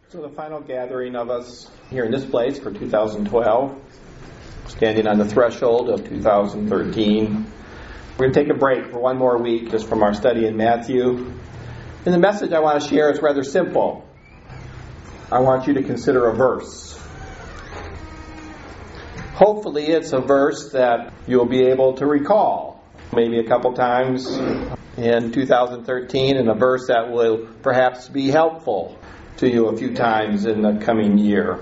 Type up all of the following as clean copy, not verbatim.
So the final gathering of us here in this place for 2012, standing on the threshold of 2013. We're going to take a break for one more week just from our study in Matthew. And the message I want to share is rather simple. I want you to consider a verse. Hopefully it's a verse that you'll be able to recall maybe a couple times in 2013, and a verse that will perhaps be helpful to you a few times in the coming year.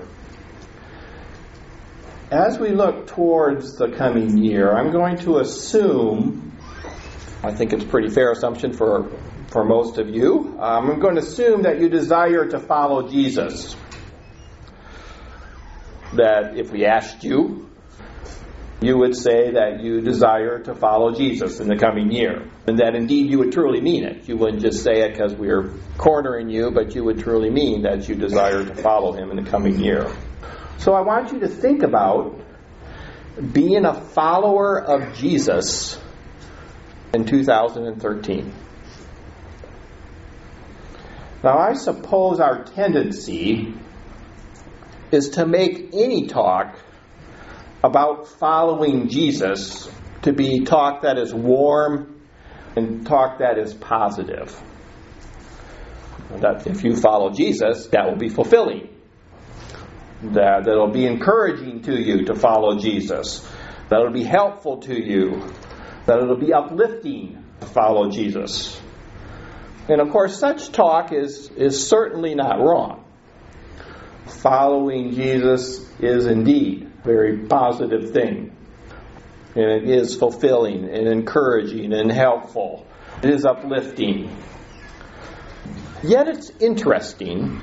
As we look towards the coming year, I'm going to assume, I think it's a pretty fair assumption for most of you, I'm going to assume that you desire to follow Jesus. That if we asked you, you would say that you desire to follow Jesus in the coming year. And that indeed you would truly mean it. You wouldn't just say it because we're cornering you, but you would truly mean that you desire to follow Him in the coming year. So I want you to think about being a follower of Jesus in 2013. Now I suppose our tendency is to make any talk about following Jesus to be talk that is warm and talk that is positive. That if you follow Jesus, that will be fulfilling. That it'll be encouraging to you to follow Jesus. That it'll be helpful to you. That it'll be uplifting to follow Jesus. And of course, such talk is certainly not wrong. Following Jesus is indeed a very positive thing. And it is fulfilling and encouraging and helpful. It is uplifting. Yet it's interesting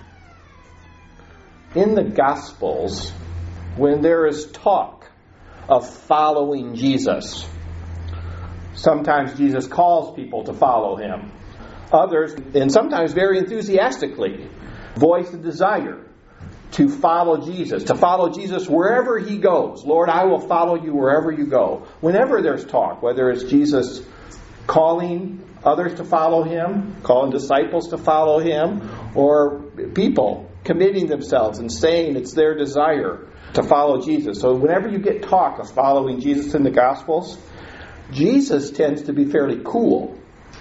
in the Gospels when there is talk of following Jesus. Sometimes Jesus calls people to follow Him. Others, and sometimes very enthusiastically, voice a desire to follow Jesus wherever He goes. Lord, I will follow you wherever you go. Whenever there's talk, whether it's Jesus calling others to follow Him, calling disciples to follow Him, or people committing themselves and saying it's their desire to follow Jesus. So whenever you get talk of following Jesus in the Gospels, Jesus tends to be fairly cool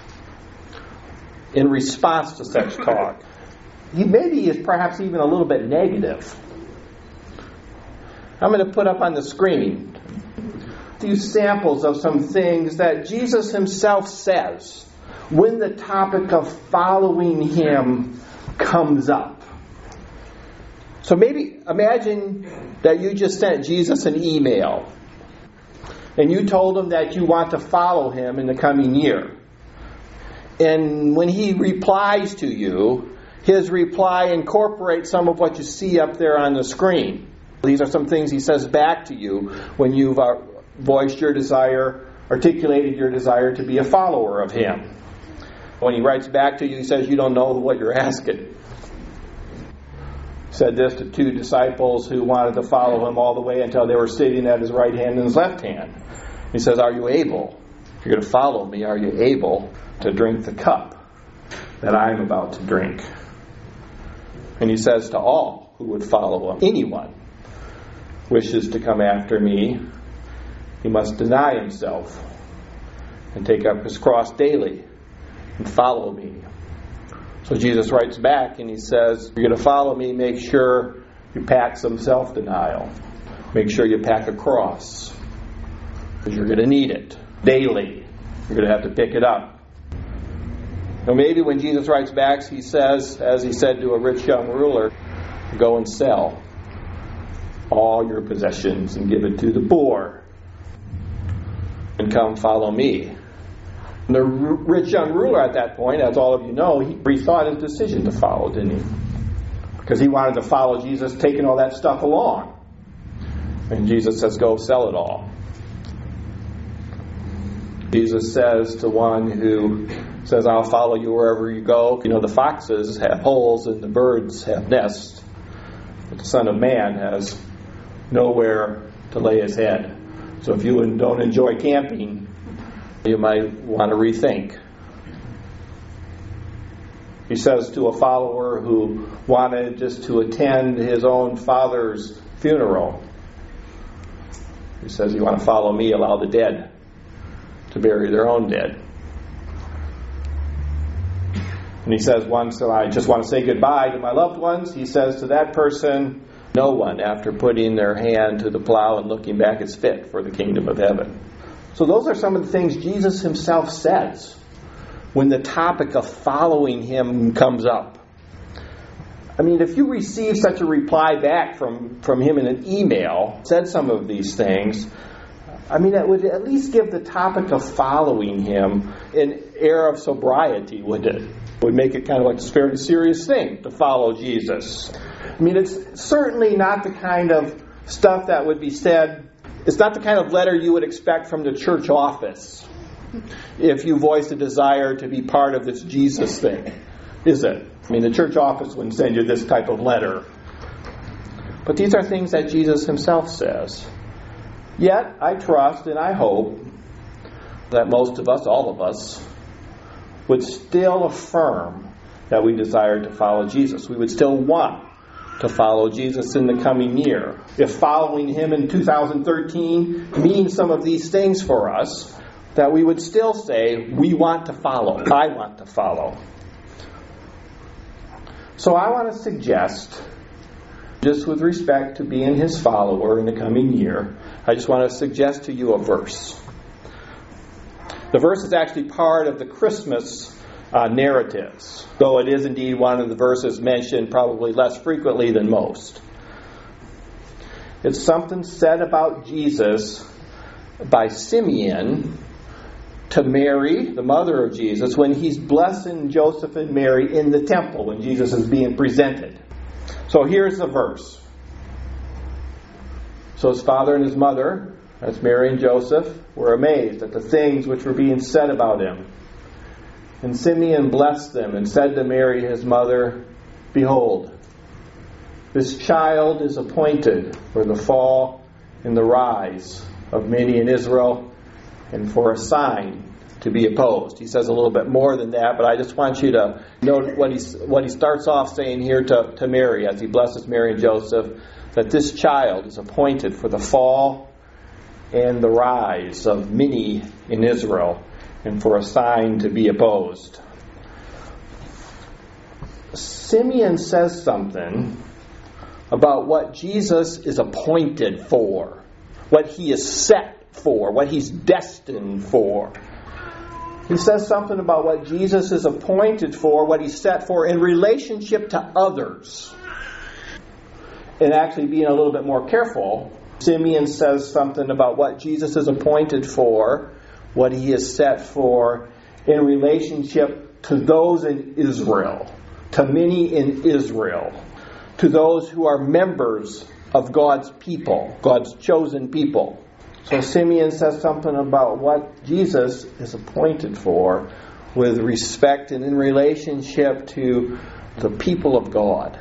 in response to such talk. He maybe is perhaps even a little bit negative. I'm going to put up on the screen a few samples of some things that Jesus Himself says when the topic of following Him comes up. So maybe imagine that you just sent Jesus an email and you told Him that you want to follow Him in the coming year. And when He replies to you, His reply incorporates some of what you see up there on the screen. These are some things He says back to you when you've voiced your desire, articulated your desire to be a follower of Him. When He writes back to you, He says, you don't know what you're asking. He said this to two disciples who wanted to follow Him all the way until they were sitting at His right hand and His left hand. He says, are you able, if you're going to follow me, are you able to drink the cup that I'm about to drink? And He says to all who would follow Him, anyone wishes to come after me, he must deny himself and take up his cross daily and follow me. So Jesus writes back and He says, if you're going to follow me, make sure you pack some self-denial. Make sure you pack a cross, because you're going to need it daily. You're going to have to pick it up. Now maybe when Jesus writes back, He says, as He said to a rich young ruler, go and sell all your possessions and give it to the poor and come follow me. And the rich young ruler at that point, as all of you know, he rethought his decision to follow, didn't he? Because he wanted to follow Jesus, taking all that stuff along. And Jesus says, go sell it all. Jesus says to one who says, I'll follow you wherever you go. You know, the foxes have holes and the birds have nests, but the Son of Man has nowhere to lay His head. So if you don't enjoy camping, you might want to rethink. He says to a follower who wanted just to attend his own father's funeral, he says, "You want to follow me, allow the dead to bury their own dead." And he says, "Once I just want to say goodbye to my loved ones," he says to that person, "No one, after putting their hand to the plow and looking back, is fit for the kingdom of heaven." So those are some of the things Jesus himself says when the topic of following him comes up. I mean, if you receive such a reply back from him in an email, said some of these things, I mean, that would at least give the topic of following him an air of sobriety, wouldn't it? It would make it kind of like a very serious thing to follow Jesus. I mean, it's certainly not the kind of stuff that would be said. It's not the kind of letter you would expect from the church office if you voiced a desire to be part of this Jesus thing, is it? I mean, the church office wouldn't send you this type of letter. But these are things that Jesus himself says. Yet, I trust and I hope that most of us, all of us, would still affirm that we desire to follow Jesus. We would still want to follow Jesus in the coming year. If following him in 2013 means some of these things for us, that we would still say, we want to follow. I want to follow. So I want to suggest, just with respect to being his follower in the coming year, I just want to suggest to you a verse. The verse is actually part of the Christmas narratives, though it is indeed one of the verses mentioned probably less frequently than most. It's something said about Jesus by Simeon to Mary, the mother of Jesus, when he's blessing Joseph and Mary in the temple when Jesus is being presented. So here's the verse. So his father and his mother, that's Mary and Joseph, were amazed at the things which were being said about him. And Simeon blessed them and said to Mary his mother, "Behold, this child is appointed for the fall and the rise of many in Israel, and for a sign to be opposed." He says a little bit more than that, but I just want you to note what he starts off saying here to Mary as he blesses Mary and Joseph, that this child is appointed for the fall and the rise of many in Israel, and for a sign to be opposed. Simeon says something about what Jesus is appointed for, what he is set for, what he's destined for. He says something about what Jesus is appointed for, what he's set for in relationship to others. And actually being a little bit more careful, Simeon says something about what Jesus is appointed for, what he is set for in relationship to those in Israel, to many in Israel, to those who are members of God's people, God's chosen people. So Simeon says something about what Jesus is appointed for with respect and in relationship to the people of God.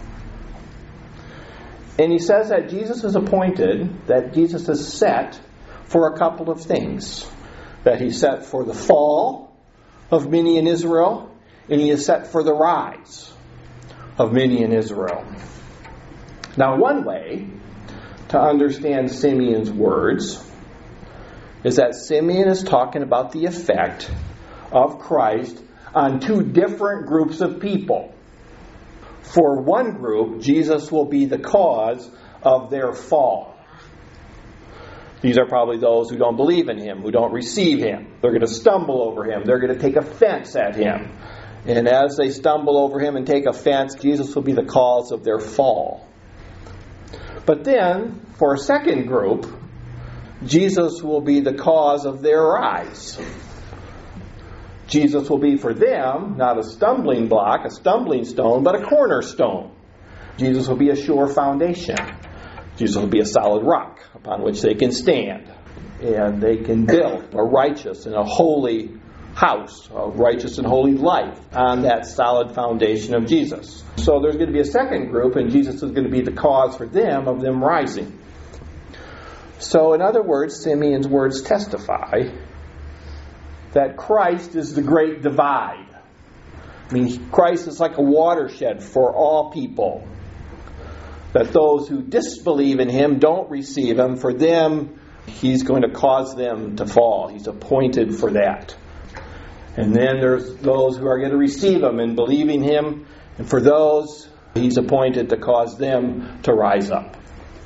And he says that Jesus is appointed, that Jesus is set for a couple of things. That he's set for the fall of many in Israel, and he is set for the rise of many in Israel. Now, one way to understand Simeon's words is that Simeon is talking about the effect of Christ on two different groups of people. For one group, Jesus will be the cause of their fall. These are probably those who don't believe in him, who don't receive him. They're going to stumble over him. They're going to take offense at him. And as they stumble over him and take offense, Jesus will be the cause of their fall. But then, for a second group, Jesus will be the cause of their rise. Jesus will be for them not a stumbling block, a stumbling stone, but a cornerstone. Jesus will be a sure foundation. Jesus will be a solid rock upon which they can stand. And they can build a righteous and a holy house, a righteous and holy life on that solid foundation of Jesus. So there's going to be a second group, and Jesus is going to be the cause for them of them rising. So in other words, Simeon's words testify that Christ is the great divide I mean, Christ is like a watershed for all people. That those who disbelieve in Him don't receive Him. For them, He's going to cause them to fall. He's appointed for that. And then there's those who are going to receive Him and believe in Him. And for those, He's appointed to cause them to rise up.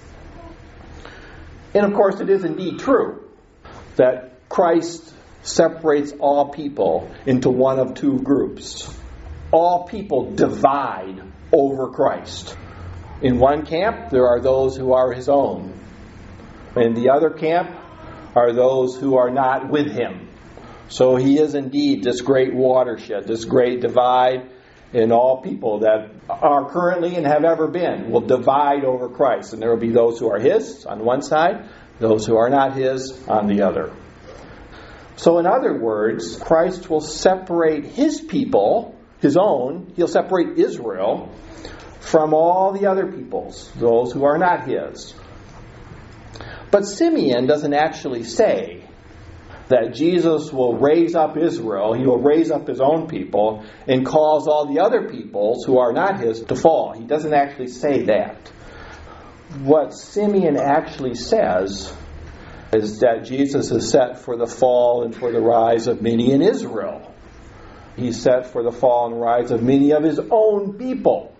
And of course, it is indeed true that Christ separates all people into one of two groups. All people divide over Christ. In one camp, there are those who are His own. In the other camp are those who are not with Him. So He is indeed this great watershed, this great divide, and all people that are currently and have ever been will divide over Christ. And there will be those who are His on one side, those who are not His on the other. So in other words, Christ will separate His people, His own, He'll separate Israel from all the other peoples, those who are not His. But Simeon doesn't actually say that Jesus will raise up Israel, He will raise up His own people, and cause all the other peoples who are not His to fall. He doesn't actually say that. What Simeon actually says is that Jesus is set for the fall and for the rise of many in Israel. He's set for the fall and rise of many of His own people.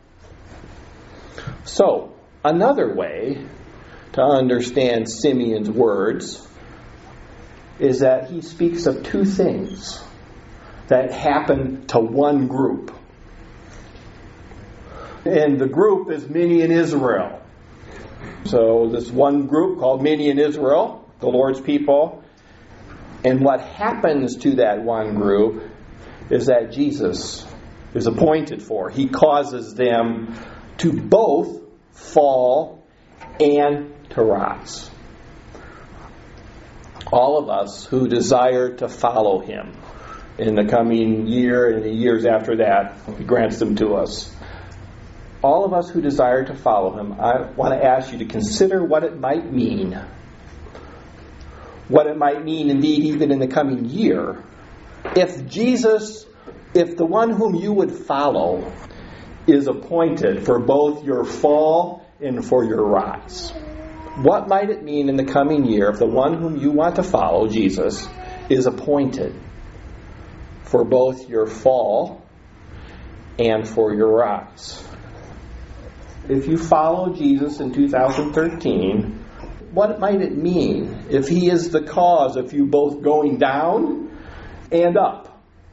So, another way to understand Simeon's words is that he speaks of two things that happen to one group. And the group is many in Israel. So this one group called many in Israel, the Lord's people. And what happens to that one group is that Jesus is appointed for. He causes them to both fall and to rise. All of us who desire to follow Him in the coming year and the years after that, He grants them to us. All of us who desire to follow Him, I want to ask you to consider what it might mean. What it might mean, indeed, even in the coming year, if the one whom you would follow is appointed for both your fall and for your rise. What might it mean in the coming year if the one whom you want to follow, Jesus, is appointed for both your fall and for your rise? If you follow Jesus in 2013, what might it mean if He is the cause of you both going down and up?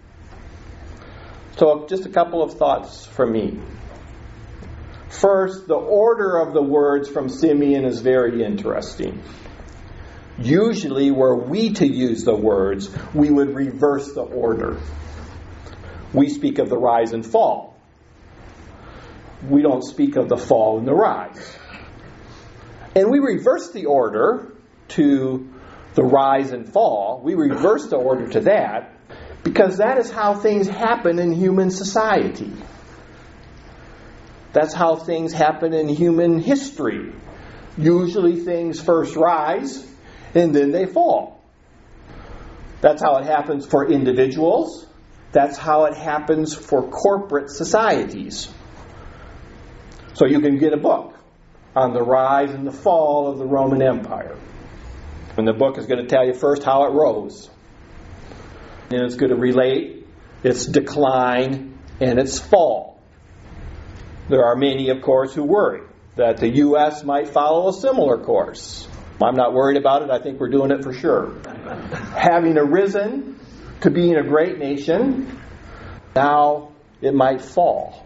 So just a couple of thoughts from me. First, the order of the words from Simeon is very interesting. Usually, were we to use the words, we would reverse the order. We speak of the rise and fall. We don't speak of the fall and the rise. And we reverse the order to the rise and fall. We reverse the order to that because that is how things happen in human society. That's how things happen in human history. Usually things first rise and then they fall. That's how it happens for individuals. That's how it happens for corporate societies. So you can get a book on the rise and the fall of the Roman Empire. And the book is going to tell you first how it rose. And it's going to relate its decline and its fall. There are many, of course, who worry that the U.S. might follow a similar course. I'm not worried about it. I think we're doing it for sure. Having arisen to being a great nation, now it might fall.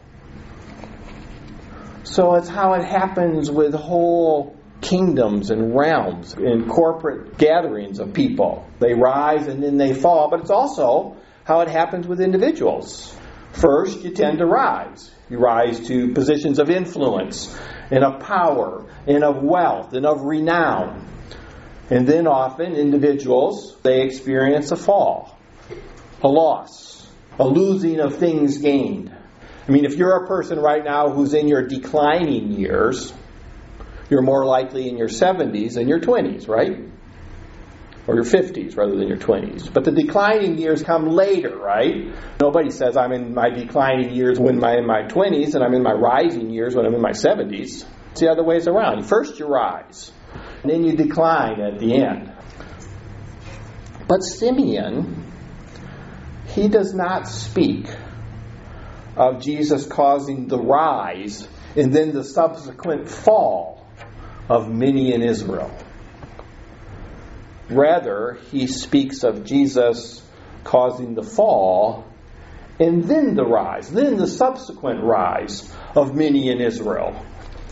So it's how it happens with whole kingdoms and realms in corporate gatherings of people. They rise and then they fall, but it's also how it happens with individuals. First, you tend to rise. You rise to positions of influence and of power and of wealth and of renown. And then often individuals, they experience a fall, a loss, a losing of things gained. I mean, if you're a person right now who's in your declining years, you're more likely in your 70s than your 20s, right? or your 50s rather than your 20s. But the declining years come later, right? Nobody says I'm in my declining years when I'm in my 20s and I'm in my rising years when I'm in my 70s. It's the other ways around. First you rise, and then you decline at the end. But Simeon, he does not speak of Jesus causing the rise and then the subsequent fall of many in Israel. Rather, he speaks of Jesus causing the fall and then the rise, then the subsequent rise of many in Israel.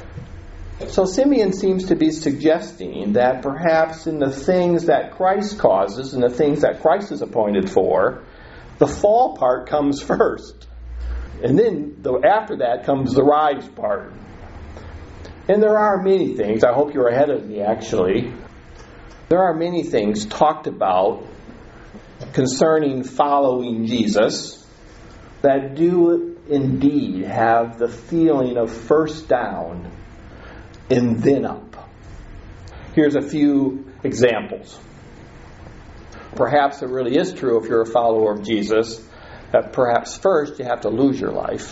So Simeon seems to be suggesting that perhaps in the things that Christ causes and the things that Christ is appointed for, the fall part comes first. And then after that comes the rise part. And there are many things, I hope you're ahead of me actually, there are many things talked about concerning following Jesus that do indeed have the feeling of first down and then up. Here's a few examples. Perhaps it really is true if you're a follower of Jesus that perhaps first you have to lose your life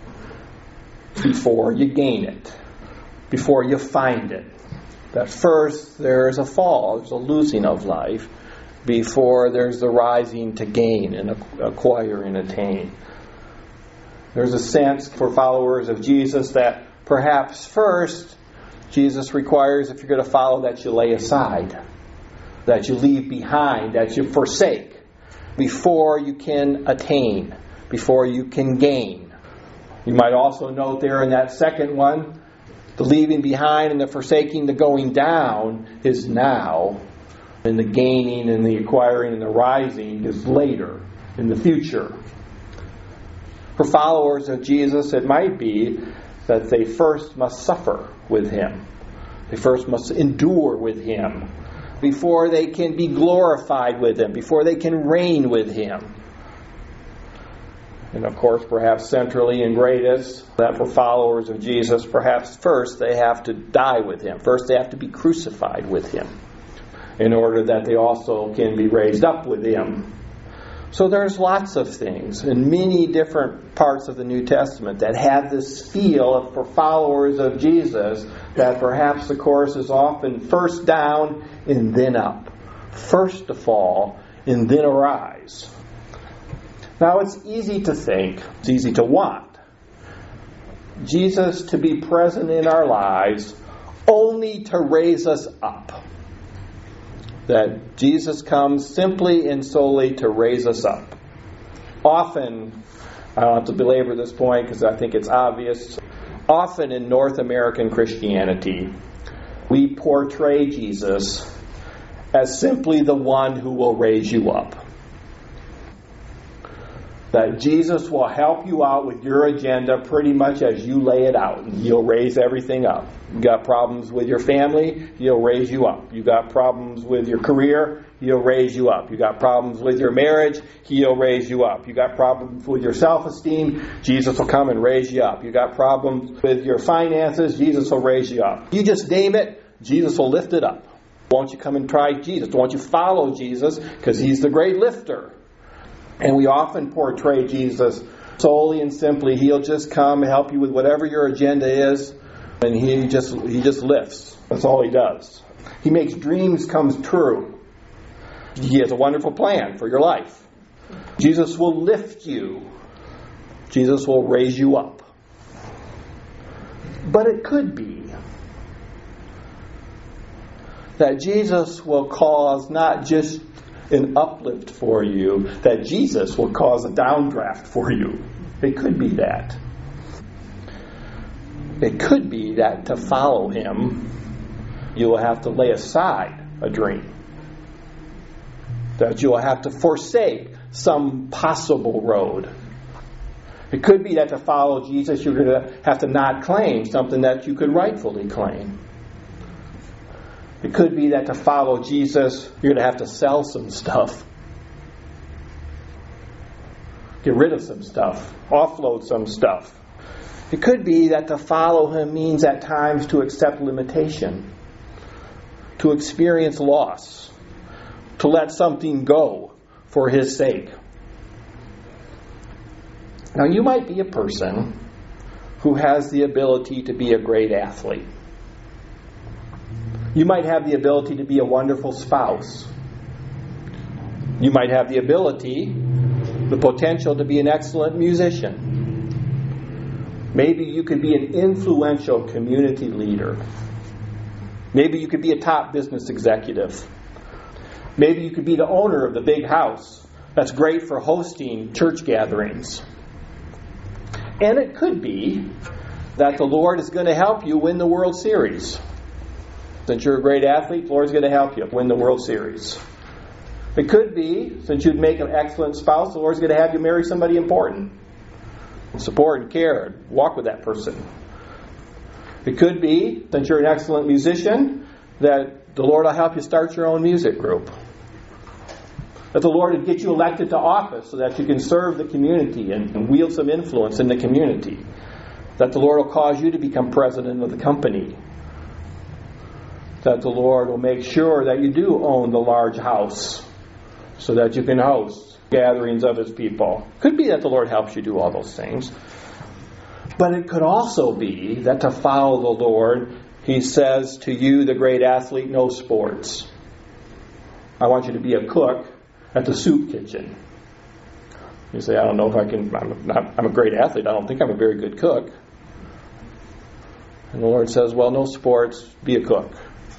before you gain it, before you find it. That first there's a fall, there's a losing of life, before there's the rising to gain and acquire and attain. There's a sense for followers of Jesus that perhaps first Jesus requires, if you're going to follow, that you lay aside, that you leave behind, that you forsake, before you can attain, before you can gain. You might also note there in that second one, the leaving behind and the forsaking, the going down is now, and the gaining and the acquiring and the rising is later, in the future. For followers of Jesus, it might be that they first must suffer with Him. They first must endure with Him before they can be glorified with Him, before they can reign with Him. And of course, perhaps centrally and greatest, that for followers of Jesus, perhaps first they have to die with Him. First they have to be crucified with Him in order that they also can be raised up with Him. So there's lots of things in many different parts of the New Testament that have this feel of, for followers of Jesus, that perhaps the course is often first down and then up. First to fall and then arise. Now it's easy to think, it's easy to want Jesus to be present in our lives only to raise us up. That Jesus comes simply and solely to raise us up. Often, I don't have to belabor this point because I think it's obvious, often in North American Christianity, we portray Jesus as simply the one who will raise you up. That Jesus will help you out with your agenda pretty much as you lay it out. And He'll raise everything up. You got problems with your family, He'll raise you up. You got problems with your career, He'll raise you up. You got problems with your marriage, He'll raise you up. You got problems with your self-esteem, Jesus will come and raise you up. You got problems with your finances, Jesus will raise you up. You just name it, Jesus will lift it up. Won't you come and try Jesus? Won't you follow Jesus? Because He's the great lifter. And we often portray Jesus solely and simply, He'll just come and help you with whatever your agenda is, and He just lifts. That's all He does. He makes dreams come true. He has a wonderful plan for your life. Jesus will lift you. Jesus will raise you up. But it could be that Jesus will cause not just an uplift for you, that Jesus will cause a downdraft for you. It could be that. It could be that to follow Him, you will have to lay aside a dream. That you will have to forsake some possible road. It could be that to follow Jesus, you're going to have to not claim something that you could rightfully claim. It could be that to follow Jesus, you're going to have to sell some stuff. Get rid of some stuff. Offload some stuff. It could be that to follow Him means at times to accept limitation. To experience loss. to let something go for His sake. Now, you might be a person who has the ability to be a great athlete. You might have the ability to be a wonderful spouse. You might have the ability, the potential to be an excellent musician. Maybe you could be an influential community leader. Maybe you could be a top business executive. Maybe you could be the owner of the big house that's great for hosting church gatherings. And it could be that the Lord is going to help you win the World Series. Since you're a great athlete, the Lord's going to help you win the World Series. It could be, since you'd make an excellent spouse, the Lord's going to have you marry somebody important. Support and care and walk with that person. It could be, since you're an excellent musician, that the Lord will help you start your own music group. That the Lord would get you elected to office so that you can serve the community and wield some influence in the community. That the Lord will cause you to become president of the company. That the Lord will make sure that you do own the large house so that you can host gatherings of His people. Could be that the Lord helps you do all those things. But it could also be that to follow the Lord, He says to you, the great athlete, no sports. I want you to be a cook at the soup kitchen. You say, I don't know if I can, I'm a great athlete. I don't think I'm a very good cook. And the Lord says, well, no sports, be a cook.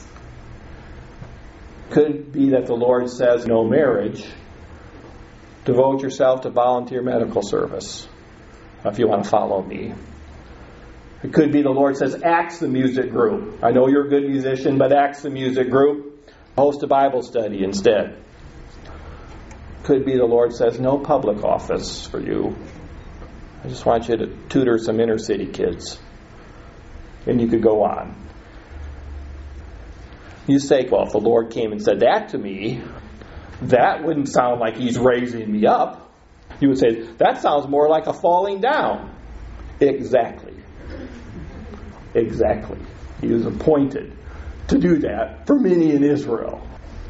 Could be that the Lord says, no marriage. Devote yourself to volunteer medical service if you want to follow me. It could be the Lord says, axe the music group. I know you're a good musician, but axe the music group. Host a Bible study instead. Could be the Lord says, no public office for you. I just want you to tutor some inner city kids. And you could go on. You say, well, if the Lord came and said that to me, that wouldn't sound like He's raising me up. You would say, that sounds more like a falling down. Exactly. Exactly. He was appointed to do that for many in Israel.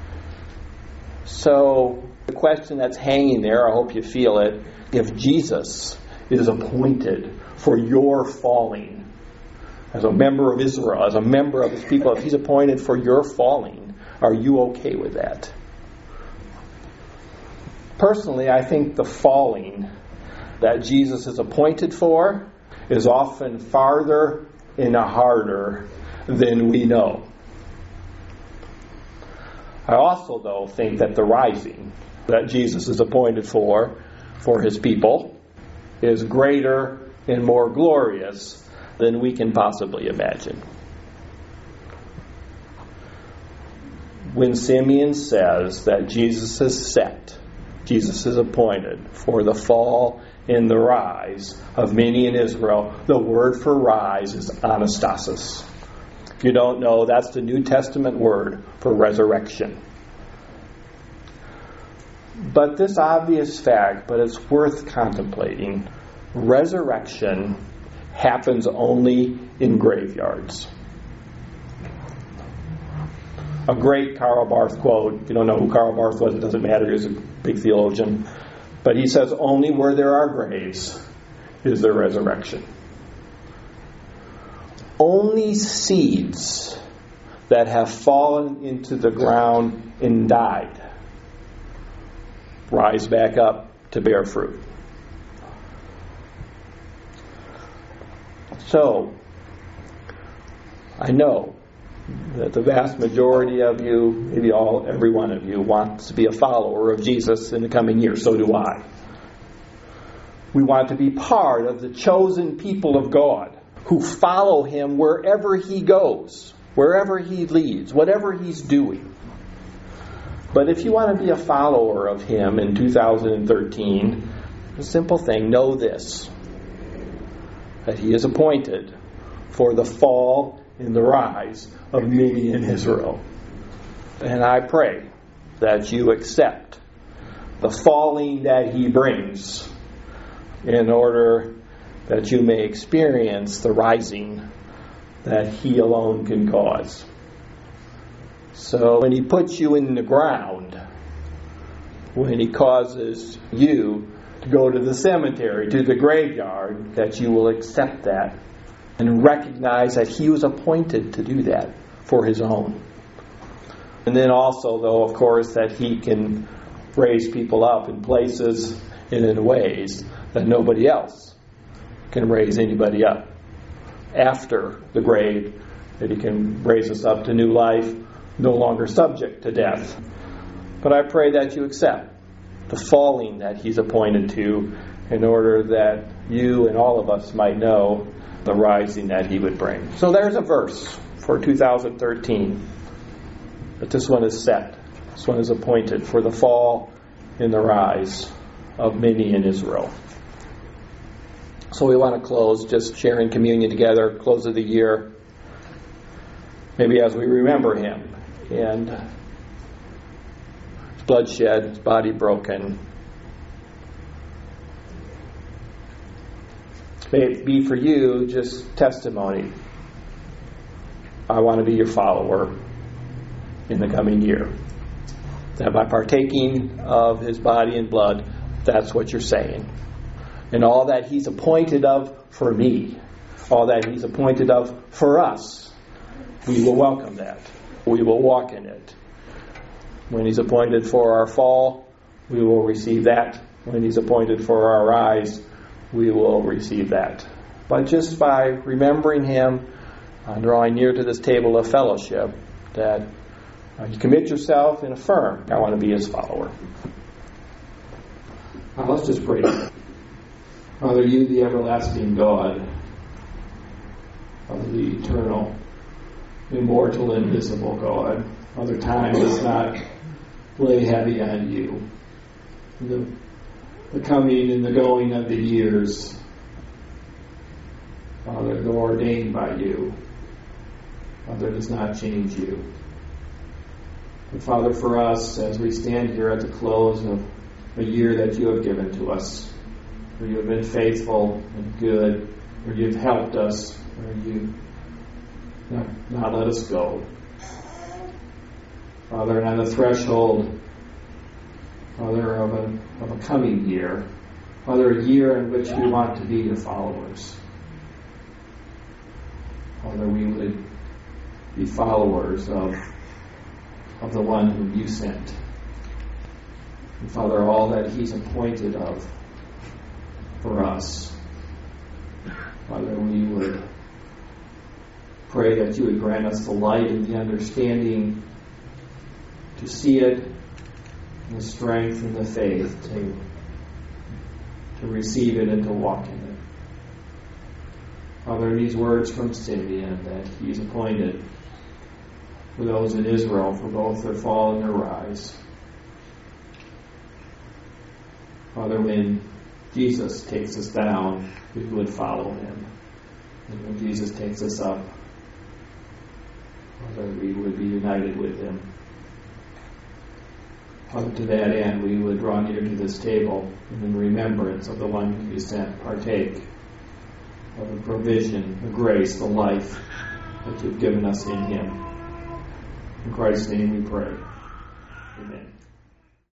So, the question that's hanging there, I hope you feel it, if Jesus is appointed for your falling, as a member of Israel, as a member of His people, if He's appointed for your falling, are you okay with that? Personally, I think the falling that Jesus is appointed for is often farther and harder than we know. I also, though, think that the rising that Jesus is appointed for His people is greater and more glorious than we can possibly imagine. When Simeon says that Jesus is set, Jesus is appointed for the fall and the rise of many in Israel, the word for rise is anastasis. If you don't know, that's the New Testament word for resurrection. But this obvious fact, but it's worth contemplating, resurrection happens only in graveyards. A great Karl Barth quote, if you don't know who Karl Barth was, it doesn't matter, he's a big theologian. But he says, only where there are graves is there resurrection. Only seeds that have fallen into the ground and died rise back up to bear fruit. So, I know that the vast majority of you, maybe every one of you, wants to be a follower of Jesus in the coming years. So do I. We want to be part of the chosen people of God who follow Him wherever He goes, wherever He leads, whatever He's doing. But if you want to be a follower of Him in 2013, a simple thing, know this, that He is appointed for the fall and the rise of many in Israel. And I pray that you accept the falling that He brings in order that you may experience the rising that He alone can cause. So when He puts you in the ground, when He causes you to go to the cemetery, to the graveyard, that you will accept that and recognize that He was appointed to do that for His own. And then also, though, of course, that He can raise people up in places and in ways that nobody else can raise anybody up. After the grave, that He can raise us up to new life, no longer subject to death. But I pray that you accept the falling that He's appointed to, in order that you and all of us might know the rising that He would bring. So there's a verse for 2013. But this one is set. This one is appointed for the fall and the rise of many in Israel. So we want to close just sharing communion together, close of the year, maybe as we remember Him and His blood shed, His body broken. May it be for you just testimony. I want to be your follower in the coming year. That by partaking of His body and blood, that's what you're saying. And all that He's appointed of for me, all that He's appointed of for us, we will welcome that. We will walk in it. When He's appointed for our fall, we will receive that. When He's appointed for our rise, we will receive that. But just by remembering Him, drawing near to this table of fellowship, that you commit yourself and affirm, I want to be His follower. Now let's just pray. Father, You, the everlasting God, Father, the eternal, immortal, invisible God. Father, time does not lay heavy on You. The coming and the going of the years, Father, though ordained by You, Father, does not change You. And Father, for us, as we stand here at the close of a year that You have given to us, where You have been faithful and good, where You've helped us, where You not let us go. Father, and on the threshold, Father, of a coming year, Father, a year in which we want to be Your followers. Father, we would be followers of the one whom You sent. And Father, all that He's appointed of for us, Father, we would pray that You would grant us the light and the understanding to see it, and the strength and the faith to receive it and to walk in it. Father, these words from Simeon that He's appointed for those in Israel for both their fall and their rise. Father, when Jesus takes us down, we would follow Him. And when Jesus takes us up, Father, we would be united with Him. Father, to that end, we would draw near to this table and in remembrance of the one whom You sent, partake of the provision, the grace, the life that You've given us in Him. In Christ's name we pray. Amen.